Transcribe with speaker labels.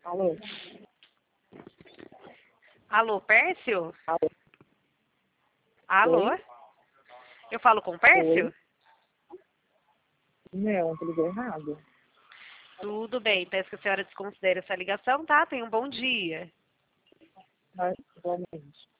Speaker 1: Alô?
Speaker 2: Alô, Pércio?
Speaker 1: Alô?
Speaker 2: Alô?
Speaker 1: Oi?
Speaker 2: Eu falo com o Pércio?
Speaker 1: Não, eu liguei errado.
Speaker 2: Tudo bem, peço que a senhora desconsidere essa ligação, tá? Tenha um bom dia.
Speaker 1: Mas, igualmente.